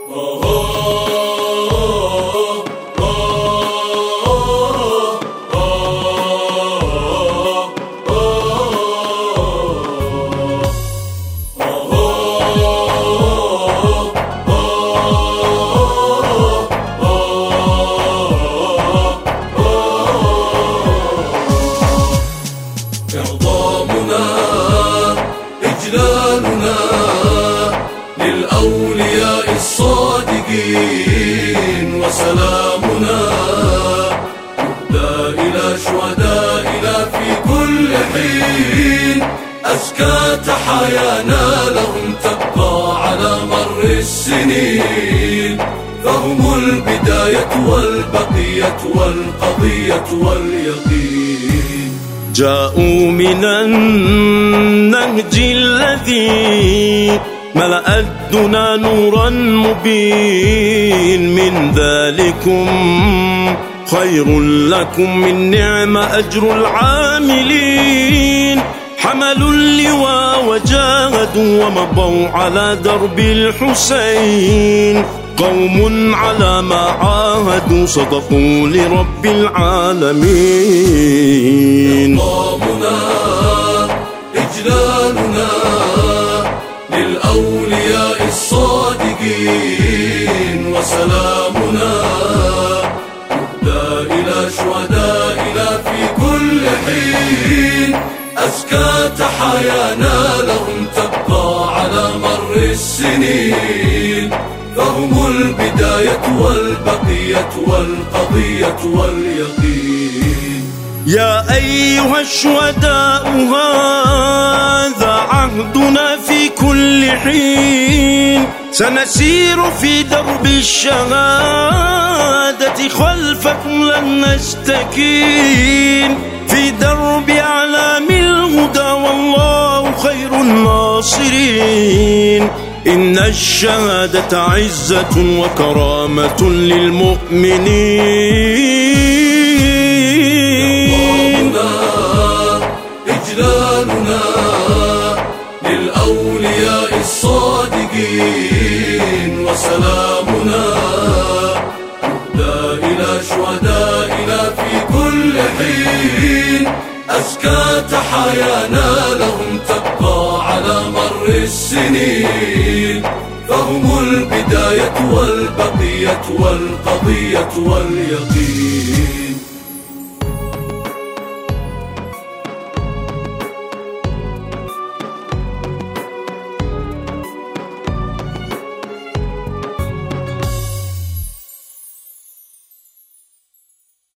إعظامنا إجلالنا للأولياء الصادقين، وسلامنا يهدى إلى شهدائنا في كل حين. أزكى تحايانا لهم تبقى على مر السنين، فهم البداية والبقية والقضية واليقين. جاءوا من النهج الذي ملأ الدنا نورا مبين، من ذلكم خير لكم من نعم أجر العاملين. حملوا اللواء وجاهدوا ومضوا على درب الحسين، قوم على ما عاهدوا صدقوا لرب العالمين. إعظامنا إجلالنا للأولياء الصادقين، وسلامنا يهدى إلى شهدائنا في كل حين. أزكى تحايانا لهم تبقى على مر السنين، فهم البداية والبقية والقضية واليقين. يا أيها الشهداء هذا عهدنا في كل حين، سنسير في درب الشهادة خلفكم لن نستكين، في درب أعلام الهدى والله خير الناصرين. إن الشهادة عزة وكرامة للمؤمنين. إجلالنا للأولياء الصادقين، وسلامنا يهدى إلى شهدائنا في كل حين. أزكى تحايانا لهم تبقى على مر السنين، فهم البداية والبقية والقضية واليقين.